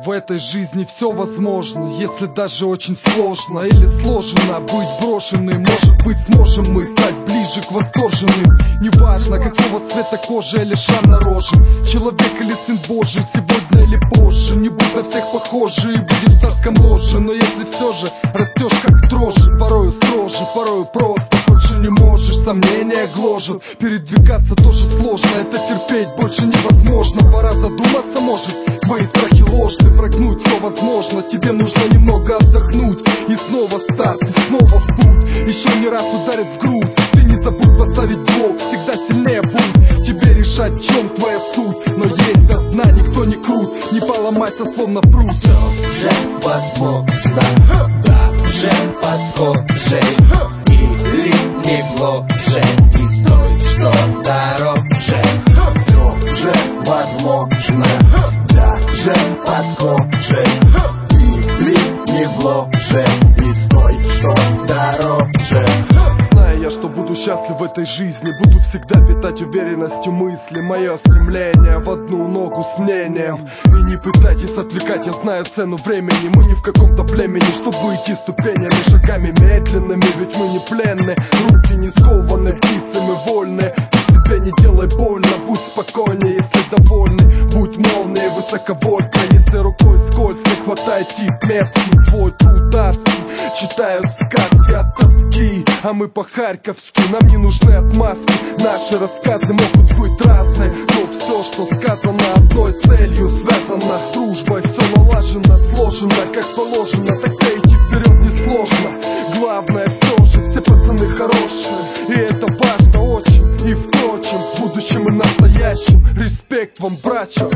В этой жизни все возможно, если даже очень сложно или сложно быть брошенным. Может быть, сможем мы стать ближе к восторженным. Неважно, какого цвета кожи или шрам рожи, человек или сын Божий, сегодня или позже. Не будь на всех похожи и будешь в царском ложе. Но если все же растешь как дрожжи, порою строже, порою просто больше не можешь, сомнения гложат. Передвигаться тоже сложно, это терпеть больше невозможно. Пора задуматься, может, твои страхи ложны. Прогнуть все возможно, тебе нужно немного отдохнуть. И снова старт, и снова в путь. Еще не раз ударит в грудь. Ты не забудь поставить блок, всегда сильнее будь. Тебе решать, в чем твоя суть. Но есть одна, никто не крут. Не поломайся, словно прут. Все же возможно, даже подхожей. Или не вложи, и стой, что дороже. Все же возможно, даже подхожей. Или не вложи, и стой, что дороже. Зная я, что буду счастлив в этой жизни, буду всегда питать уверенностью мысли. Мое стремление в одну ногу с мнением. И не пытайтесь отвлекать, я знаю цену времени. Мы не в каком-то племени, чтобы идти ступенями, шагами медленными, ведь мы не пленны. Руки не скованы, птицы мы вольны. Ты себе не делай больно, будь спокойнее, если довольны. Будь молнией высоковольтной, если рукой скользкой хватает тип мерзкий. Твой труд адский, читают сказки от тоски. А мы по-харьковски, нам не нужны отмазки. Наши рассказы могут быть разные, но все, что сказано одной целью, связано с дружбой. Все налажено, сложено, как положено. Тогда идти вперед несложно. Главное все же, все пацаны хорошие. И это важно очень. И впрочем, в будущем и настоящем респект вам, братья.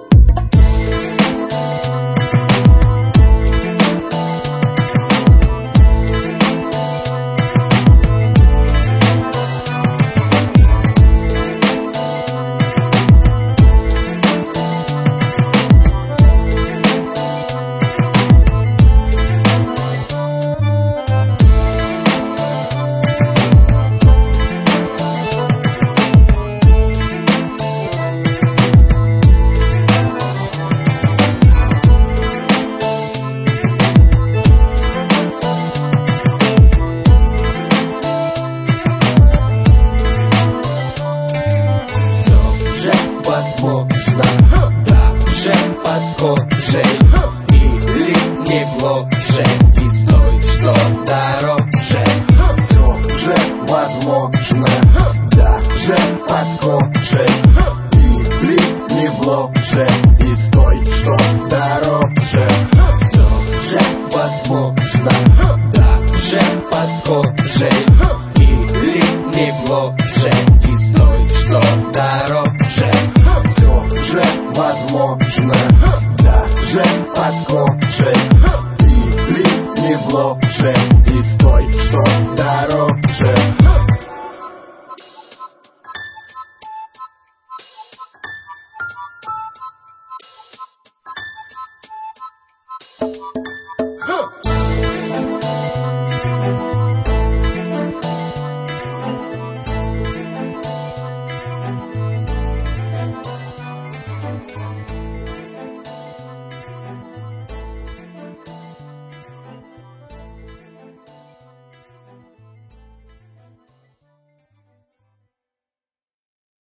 Возможно, даже подхожей. Или не вложи, и стой, что дороже. Все же возможно, даже подхожей. Или не вложи, и стой, что дороже. Все же возможно, даже подхожей. Или не вложи, и стой, что дороже. Все же возможно, даже подхожей. Или не вложи, и стой, что дороже.